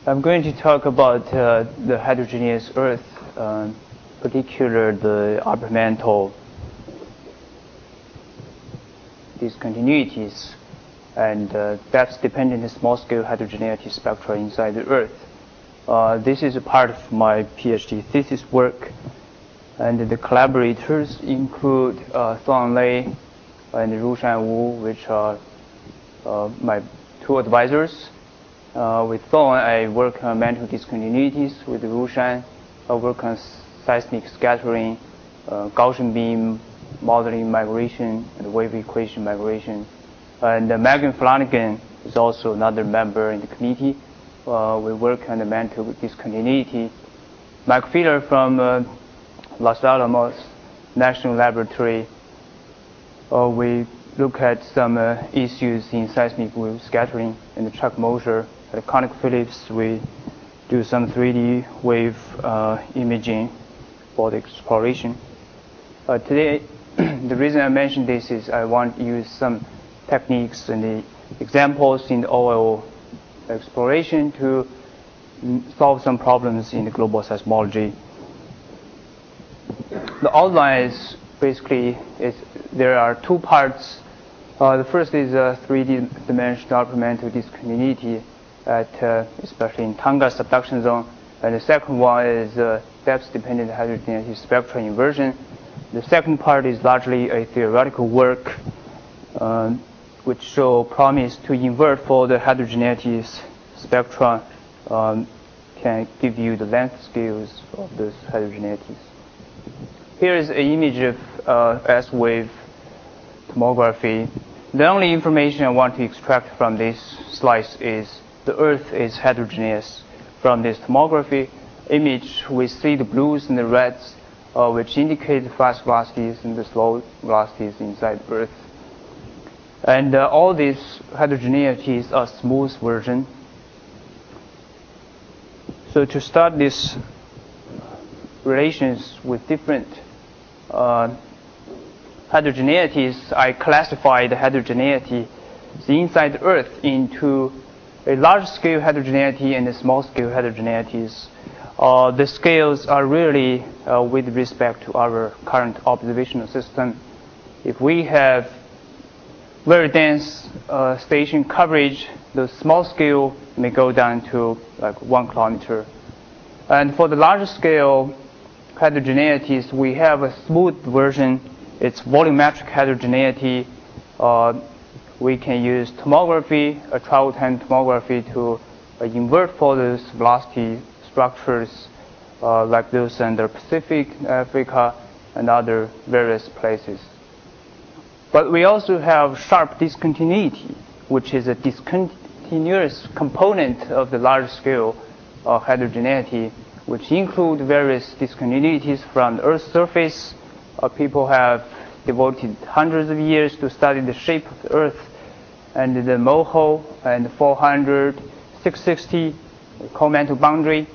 I'm going to talk about the heterogeneous Earth, particularly the upper mantle discontinuities and depth-dependent small-scale heterogeneity spectra inside the Earth. This is a part of my PhD thesis work, and the collaborators include Thuong Le and Rushan Wu, which are my two advisors. With Thuong, I work on mantle discontinuities. With Rushan, I work on seismic scattering, Gaussian beam modeling migration, and wave equation migration. And Megan Flanagan is also another member in the committee. We work on the mantle discontinuity. Mike Feeler from Los Alamos National Laboratory. We look at some issues in seismic wave scattering and Chuck Mosher at ConocoPhillips. We do some 3D wave imaging for the exploration. Today, the reason I mention this is I want to use some techniques and the examples in the oil exploration to solve some problems in the global seismology. The outline is basically there are two parts. The first is a 3D dimensional upper mantle discontinuity at especially in Tonga subduction zone, and the second one is depth-dependent heterogeneity spectral inversion. The second part is largely a theoretical work, which show promise to invert for the heterogeneity spectra can give you the length scales of those heterogeneities. Here is an image of S-wave tomography. The only information I want to extract from this slide is the Earth is heterogeneous. From this tomography image, we see the blues and the reds, which indicate the fast velocities and the slow velocities inside Earth. And all these heterogeneities are smooth version. So to start this relations with different heterogeneities, I classify the heterogeneity inside the Earth into a large-scale heterogeneity and a small-scale heterogeneities. The scales are really with respect to our current observational system. If we have very dense station coverage, the small scale may go down to like 1 kilometer. And for the larger scale heterogeneities, we have a smooth version. It's volumetric heterogeneity. We can use tomography, a travel time tomography, to invert for those velocity structures like those in the Pacific, Africa, and other various places. But we also have sharp discontinuity, which is a discontinuous component of the large scale heterogeneity, which include various discontinuities from the Earth's surface. People have devoted hundreds of years to study the shape of the Earth, and the MOHO and 400, 660 co-mantle boundary.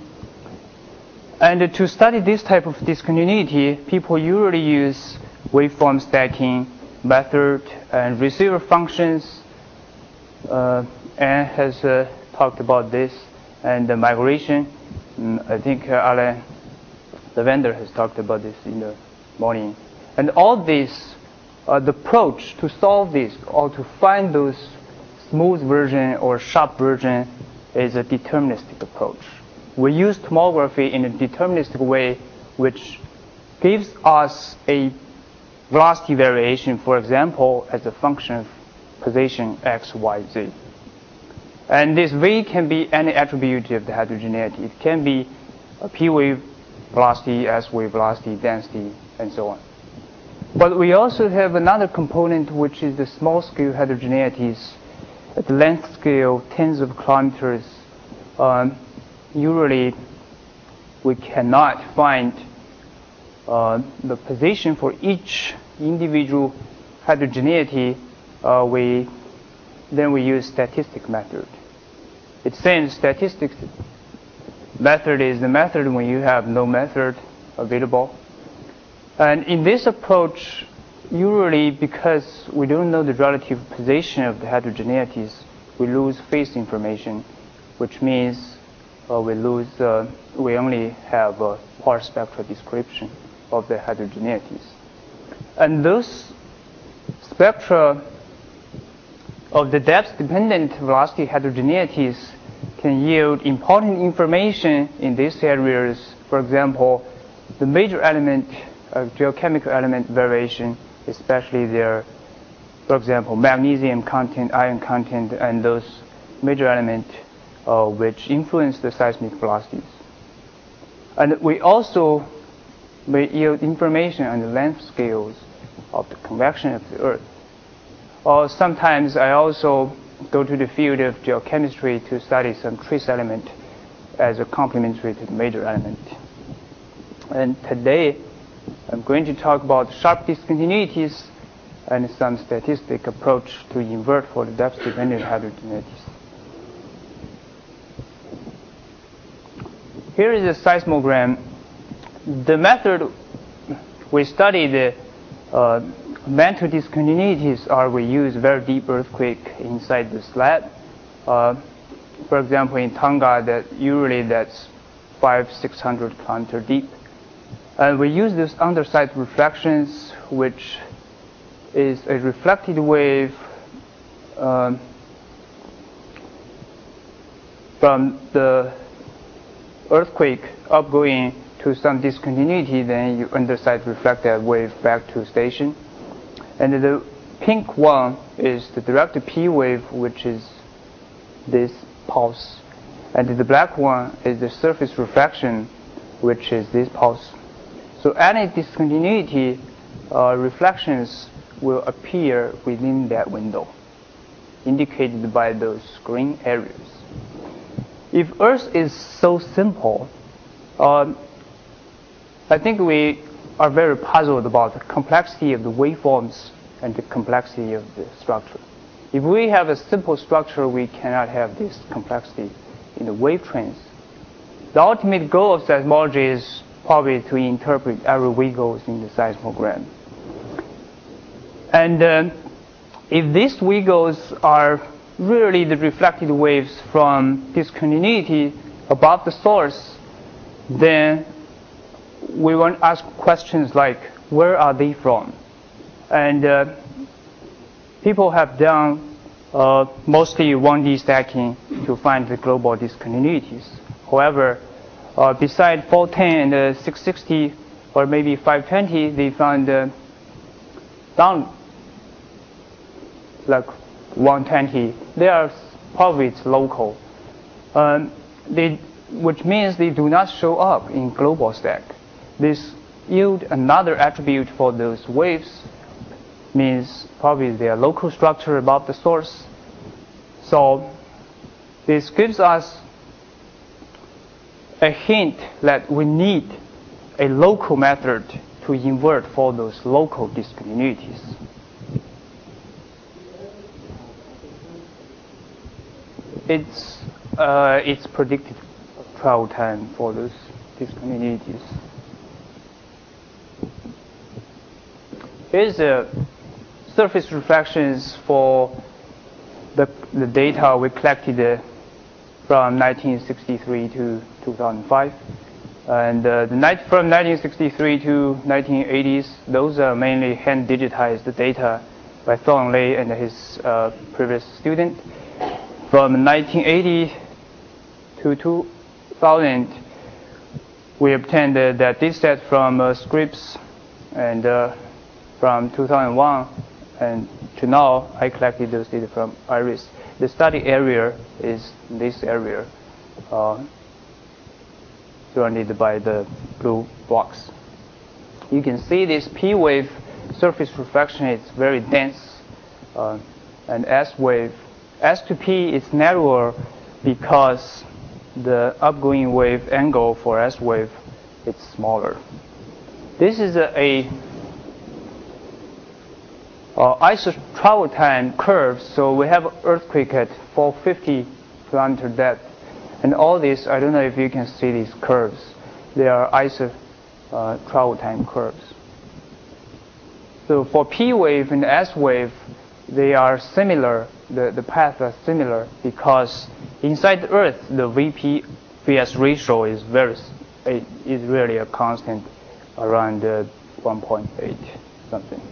And to study this type of discontinuity, people usually use waveform stacking method and receiver functions. Anne has talked about this, and the migration. I think Alain Lavender has talked about this in the morning. And all this, the approach to solve this or to find those smooth version or sharp version is a deterministic approach. We use tomography in a deterministic way, which gives us a velocity variation, for example, as a function of position x, y, z. And this v can be any attribute of the heterogeneity. It can be a p wave velocity, s wave velocity, density, and so on. But we also have another component, which is the small scale heterogeneities at the length scale, tens of kilometers. Usually, we cannot find the position for each individual heterogeneity. Then we use statistic method. It seems statistics method is the method when you have no method available. And in this approach, usually because we don't know the relative position of the heterogeneities, we lose phase information, which means we only have a part spectral description of the heterogeneities. And those spectra of the depth-dependent velocity heterogeneities can yield important information in these areas. For example, the major element of geochemical element variation, especially their, for example, magnesium content, iron content, and those major elements which influence the seismic velocities. And we also may yield information on the length scales of the convection of the Earth. Or sometimes I also go to the field of geochemistry to study some trace element as a complementary to the major element. And today, I'm going to talk about sharp discontinuities and some statistic approach to invert for the depth-dependent heterogeneities. Here is a seismogram. The method we study the mantle discontinuities are we use very deep earthquake inside the slab. For example, in Tonga, that's 500-600 kilometers deep. And we use this underside reflections, which is a reflected wave from the earthquake upgoing to some discontinuity, then you underside reflect that wave back to station. And the pink one is the direct P wave, which is this pulse. And the black one is the surface refraction, which is this pulse. So any discontinuity reflections will appear within that window, indicated by those green areas. If Earth is so simple, I think we are very puzzled about the complexity of the waveforms and the complexity of the structure. If we have a simple structure, we cannot have this complexity in the wave trains. The ultimate goal of seismology is probably to interpret every wiggles in the seismogram. And if these wiggles are really the reflected waves from discontinuity above the source, then we want to ask questions like, where are they from? And people have done mostly 1D stacking to find the global discontinuities. However, beside 410 and 660 or maybe 520, they found down like 120. They are probably it's local, which means they do not show up in global stack. This yield another attribute for those waves, means probably their local structure above the source. So this gives us a hint that we need a local method to invert for those local discontinuities. It's predicted travel time for those discontinuities. Here's the surface reflections for the data we collected from 1963 to 2005. And from 1963 to 1980s, those are mainly hand digitized data by Thorn Lei and his previous student. From 1980 to 2000, we obtained that dataset from Scripps, and from 2001 and to now, I collected those data from IRIS. The study area is this area, surrounded by the blue box. You can see this P wave surface reflection is very dense, and S wave, S to P is narrower because the upgoing wave angle for S wave is smaller. This is a travel time curve, so we have earthquake at 450 kilometer depth, and all this, I don't know if you can see these curves. They are travel time curves. So for P wave and S wave, they are similar. The paths are similar because inside the Earth, the VP VS ratio is really a constant around 1.8 something.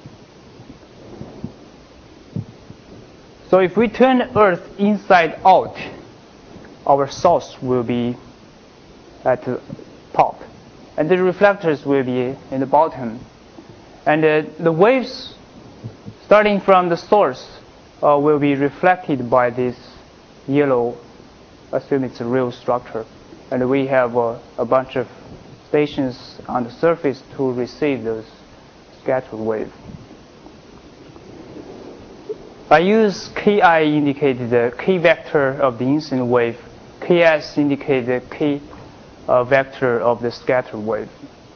So if we turn Earth inside out, our source will be at the top, and the reflectors will be in the bottom. And the waves starting from the source will be reflected by this yellow, assume it's a real structure. And we have a bunch of stations on the surface to receive those scattered waves. I use Ki indicate the K vector of the incident wave. Ks indicate the K vector of the scattered wave.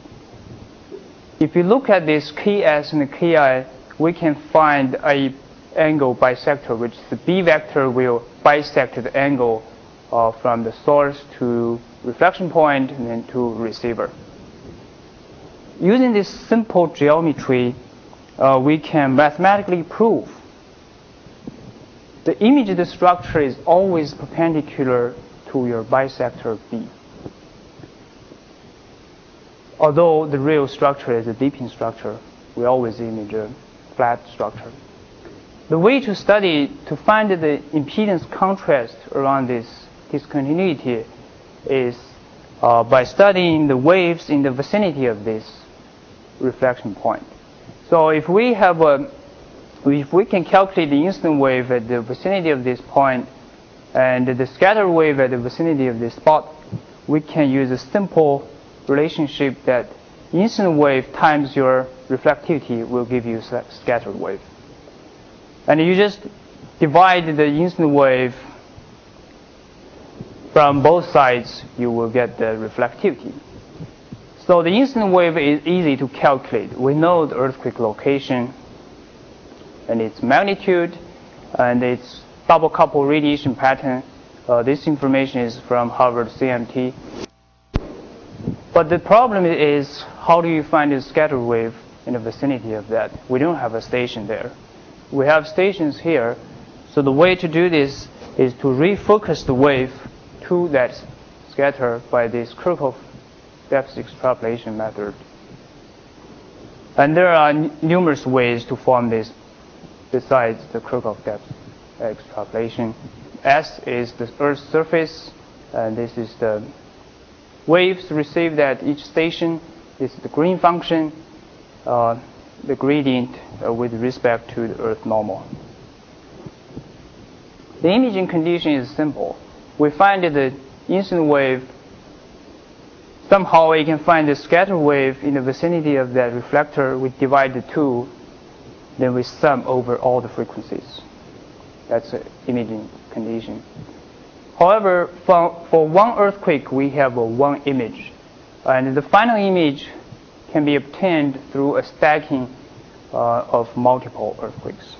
If you look at this Ks and Ki, we can find a angle bisector, which the B vector will bisect the angle from the source to reflection point and then to receiver. Using this simple geometry, we can mathematically prove the image of the structure is always perpendicular to your bisector B. Although the real structure is a dipping structure, we always image a flat structure. The way to find the impedance contrast around this discontinuity is by studying the waves in the vicinity of this reflection point. So if we can calculate the incident wave at the vicinity of this point and the scatter wave at the vicinity of this spot, we can use a simple relationship that incident wave times your reflectivity will give you scattered wave. And you just divide the incident wave from both sides, you will get the reflectivity. So the incident wave is easy to calculate. We know the earthquake location and its magnitude and its double couple radiation pattern. This information is from Harvard CMT. But the problem is, how do you find a scatter wave in the vicinity of that? We don't have a station there. We have stations here. So the way to do this is to refocus the wave to that scatter by this Kirchhoff depth extrapolation method. And there are numerous ways to form this besides the Kirchhoff depth extrapolation. S is the Earth's surface, and this is the waves received at each station. This is the green function, the gradient with respect to the Earth normal. The imaging condition is simple. We find the incident wave. Somehow we can find the scatter wave in the vicinity of that reflector. We divide the two, then we sum over all the frequencies. That's an imaging condition. However, for one earthquake, we have one image. And the final image can be obtained through a stacking of multiple earthquakes.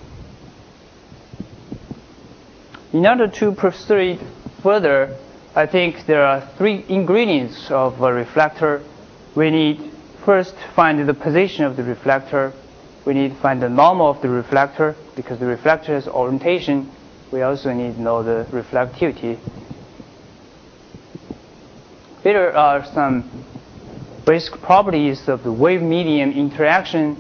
In order to proceed further, I think there are three ingredients of a reflector. We need first find the position of the reflector. We need to find the normal of the reflector, because the reflector has orientation. We also need to know the reflectivity. There are some basic properties of the wave-medium interaction.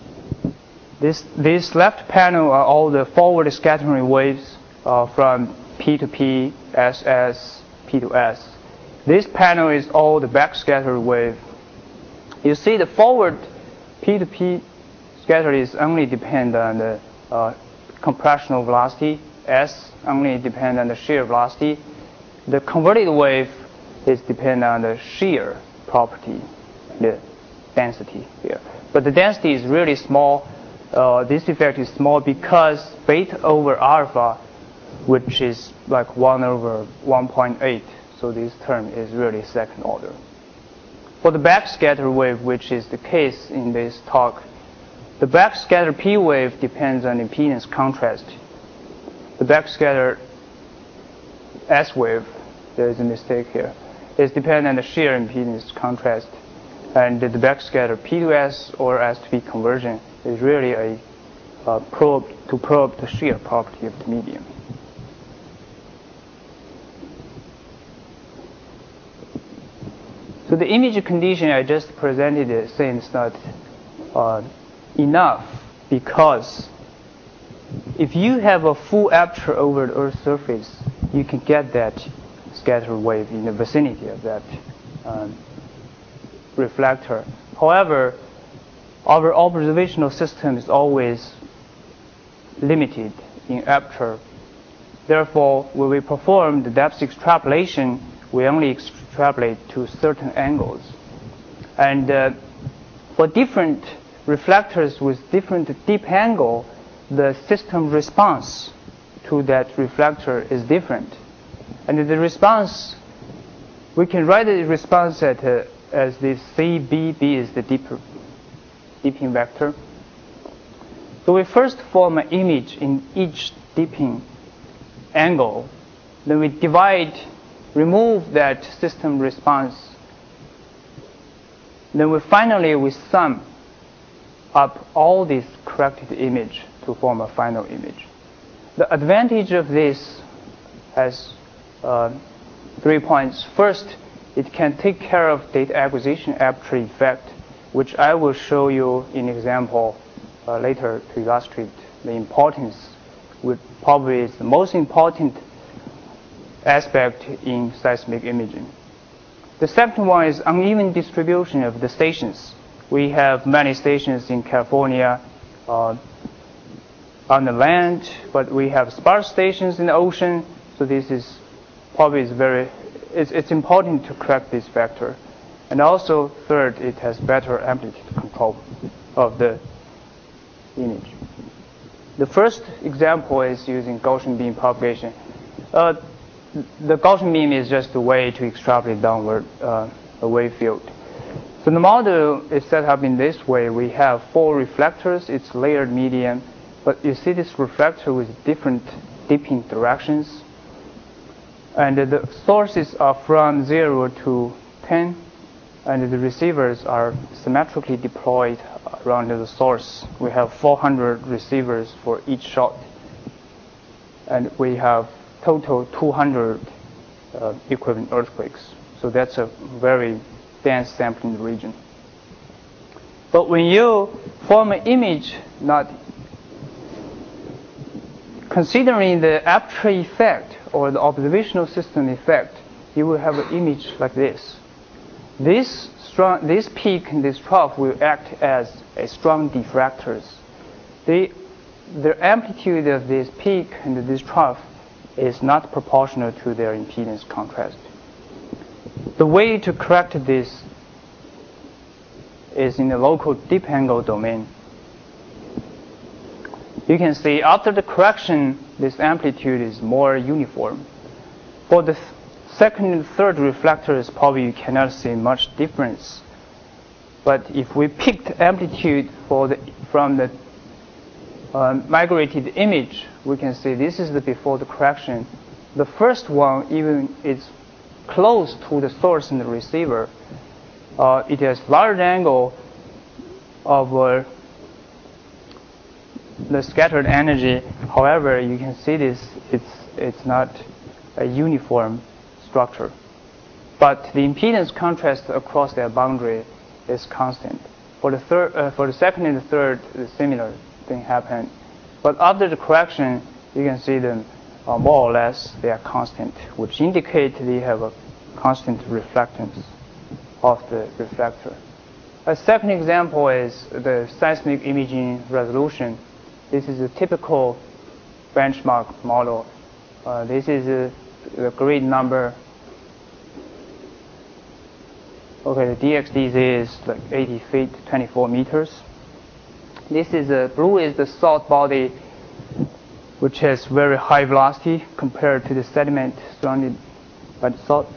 This left panel are all the forward scattering waves from P to P, SS, P to S. This panel is all the backscatter wave. You see the forward P to P scatter is only depend on the compressional velocity. S only depend on the shear velocity. The converted wave is depend on the shear property, the density here. But the density is really small. This effect is small because beta over alpha, which is like 1 over 1.8. So this term is really second order. For the backscatter wave, which is the case in this talk, the backscatter P wave depends on impedance contrast. The backscatter S wave, there is a mistake here, is dependent on the shear impedance contrast. And the backscatter P to S or S to P conversion is really a probe the shear property of the medium. So the image condition I just presented seems not enough, because if you have a full aperture over the Earth's surface, you can get that scatter wave in the vicinity of that reflector. However, our observational system is always limited in aperture. Therefore, when we perform the depth extrapolation, we only extrapolate to certain angles. And for different reflectors with different deep angle, the system response to that reflector is different. And the response, we can write the response as this CBB is the deeping vector. So we first form an image in each deeping angle. Then we remove that system response. Then finally we sum up all these corrected image to form a final image. The advantage of this has 3 points. First, it can take care of data acquisition aperture effect, which I will show you in example later to illustrate the importance, which probably is the most important aspect in seismic imaging. The second one is uneven distribution of the stations. We have many stations in California on the land, but we have sparse stations in the ocean. So this is probably it's important to correct this factor. And also, third, it has better amplitude control of the image. The first example is using Gaussian beam propagation. The Gaussian beam is just a way to extrapolate downward a wave field. So the model is set up in this way. We have 4 reflectors. It's layered medium. But you see this reflector with different dipping directions. And the sources are from 0 to 10. And the receivers are symmetrically deployed around the source. We have 400 receivers for each shot. And we have total 200 equivalent earthquakes. So that's a very dense sampling region. But when you form an image not considering the aperture effect or the observational system effect, you will have an image like this. This peak and this trough will act as a strong diffractors. The amplitude of this peak and this trough is not proportional to their impedance contrast. The way to correct this is in the local deep angle domain. You can see after the correction, this amplitude is more uniform. For the second and third reflectors, probably you cannot see much difference. But if we picked amplitude from the migrated image, we can see this is the before the correction. The first one even is close to the source and the receiver. It has large angle of the scattered energy. However, you can see this, it's not a uniform structure. But the impedance contrast across their boundary is constant. For the second and the third, the similar thing happened. But after the correction, you can see them more or less they are constant, which indicate they have a constant reflectance of the reflector. A second example is the seismic imaging resolution. This is a typical benchmark model. This is the grid number. Okay, the DXDZ is like 80 feet, 24 meters. This is blue is the salt body, which has very high velocity compared to the sediment surrounded by the salt.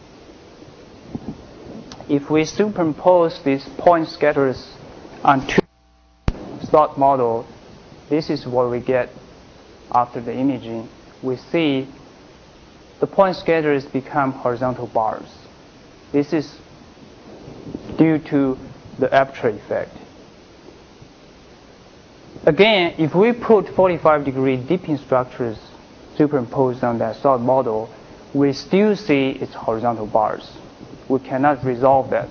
If we superimpose these point scatters onto salt model, this is what we get after the imaging. We see the point scatters become horizontal bars. This is due to the aperture effect. Again, if we put 45-degree dipping structures superimposed on that salt model, we still see its horizontal bars. we cannot resolve that.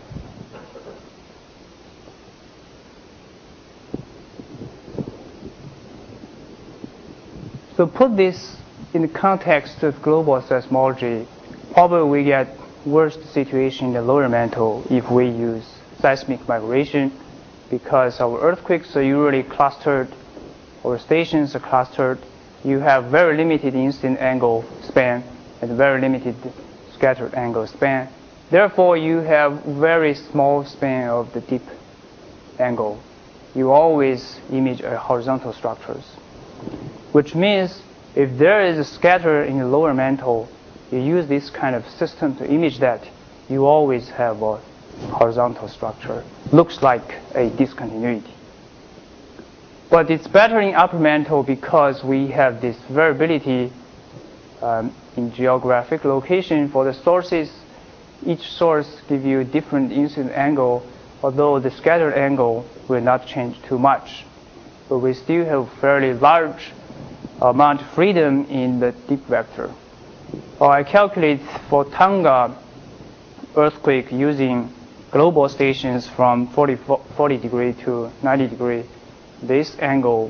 So put this in the context of global seismology, probably we get worst situation in the lower mantle if we use seismic migration, because our earthquakes are usually clustered, our stations are clustered. You have very limited incident angle span and very limited scattered angle span. Therefore, you have very small span of the deep angle. You always image horizontal structures, which means if there is a scatter in the lower mantle, you use this kind of system to image that, you always have a horizontal structure. Looks like a discontinuity. But it's better in upper mantle because we have this variability in geographic location for the sources. Each source gives you a different incident angle, although the scattered angle will not change too much. But we still have fairly large amount of freedom in the deep vector. I calculate for Tonga earthquake using global stations from 40 degree to 90 degree. This angle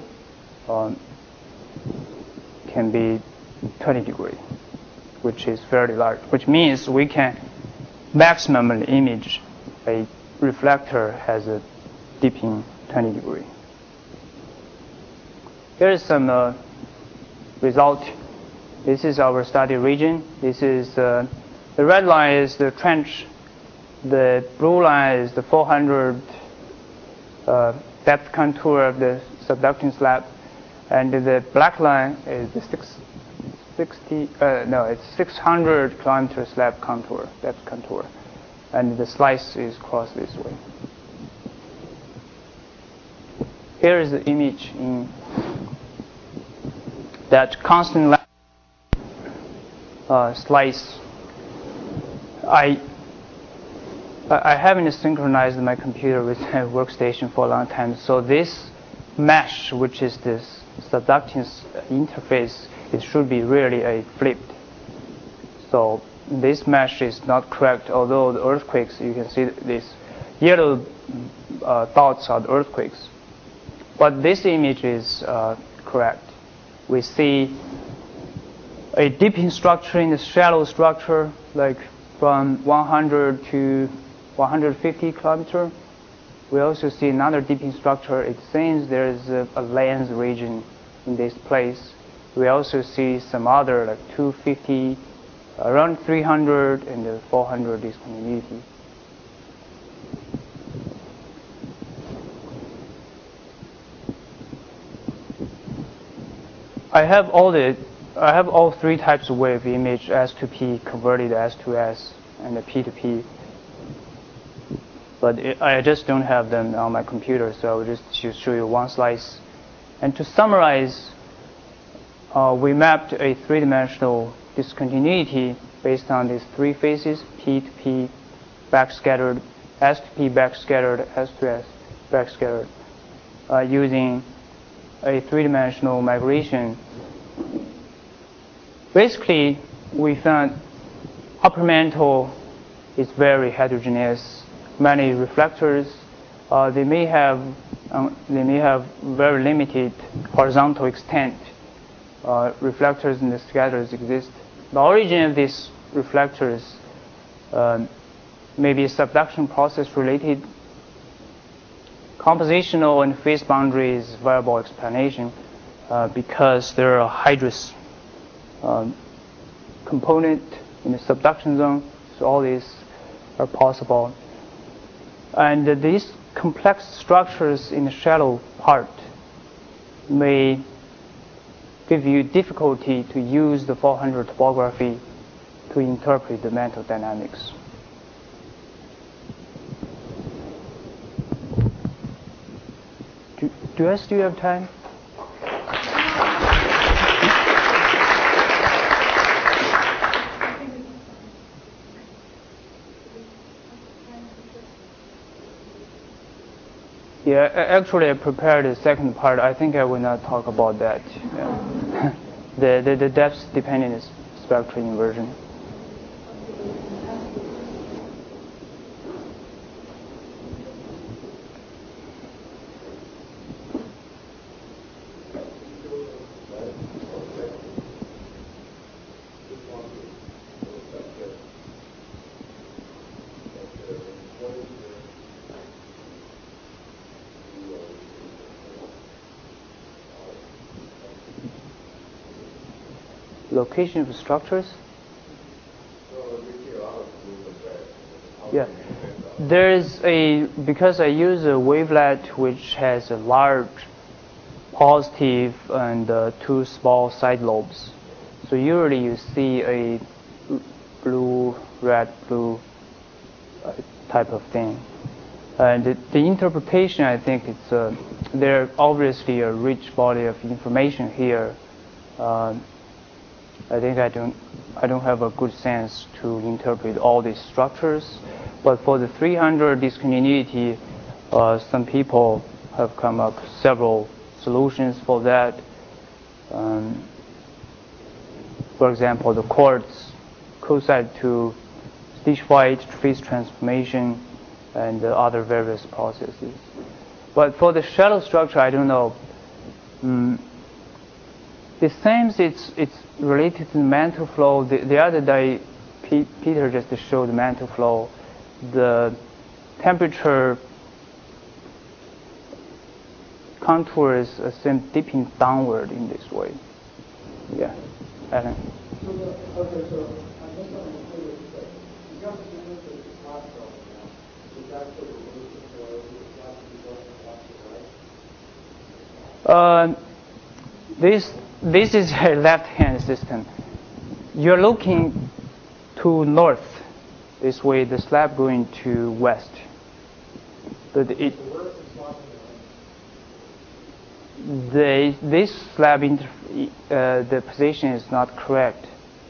can be 20 degree, which is fairly large, which means we can maximally image a reflector has a dipping 20 degree. Here is some result. This is our study region. This is the red line is the trench. The blue line is the 400 depth contour of the subducting slab, and the black line is the 600 kilometer slab contour, depth contour, and the slice is crossed this way. Here is the image in that constant slice. I haven't synchronized my computer with my workstation for a long time, so this mesh, which is this subducting interface, it should be really a flipped. So this mesh is not correct, although the earthquakes, you can see these yellow dots are the earthquakes. But this image is correct. We see a dipping structure in the shallow structure, like from 100 to 150 kilometer. We also see another dipping structure. It seems there is a lens region in this place. We also see some other like 250, around 300, and 400 discontinuity. I have all three types of wave image: S to P, converted S to S, and the P to P. But I just don't have them on my computer, so I'll just show you one slice. And to summarize, we mapped a three-dimensional discontinuity based on these three phases: P to P, backscattered, S to P, backscattered, S to S, backscattered, using a three-dimensional migration. Basically, we found upper mantle is very heterogeneous. Many reflectors, they may have very limited horizontal extent. Reflectors and the scatters exist. The origin of these reflectors may be subduction process related. Compositional and phase boundaries viable explanation because there are hydrous component in the subduction zone. So all these are possible. And these complex structures in the shallow part may give you difficulty to use the 400 topography to interpret the mantle dynamics. Do I still have time? Yeah, actually I prepared the second part. I think I will not talk about that. Yeah. the depth dependent spectral inversion. location of structures. Yeah, because I use a wavelet which has a large positive and two small side lobes. So usually you see a blue, red, blue type of thing. And the interpretation, I think it's there's obviously a rich body of information here. I think I don't have a good sense to interpret all these structures, but for the 300 discontinuity, some people have come up with several solutions for that. For example, the quartz coincide to stitch-white phase transformation and other various processes. But for the shallow structure, I don't know. It seems it's related to the mantle flow. The other day, Peter just showed the mantle flow. The temperature contours seem dipping downward in this way. Yeah, Alan. Okay, so I just want to clear this up. You got to look at the slab problem now. Is that the relation to the slab This is a left-hand system. You're looking to north. This way, the slab going to west. But this slab the position is not correct.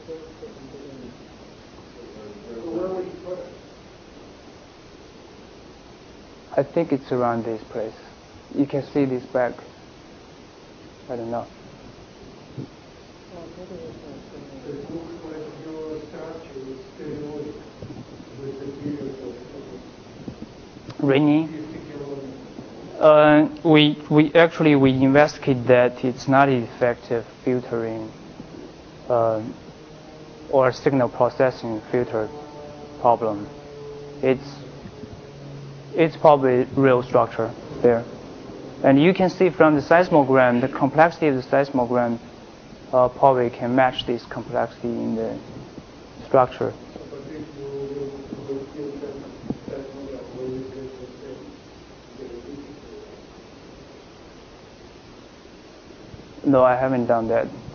Where would you put it? I think it's around this place. You can see this back. I don't know. It looks like your statue is stereoic with the period of Raining. 50 kilometers. We investigate that it's not effective filtering or signal processing filter problem. It's probably real structure there. And you can see from the seismogram, the complexity of the seismogram probably can match this complexity in the structure. No, I haven't done that.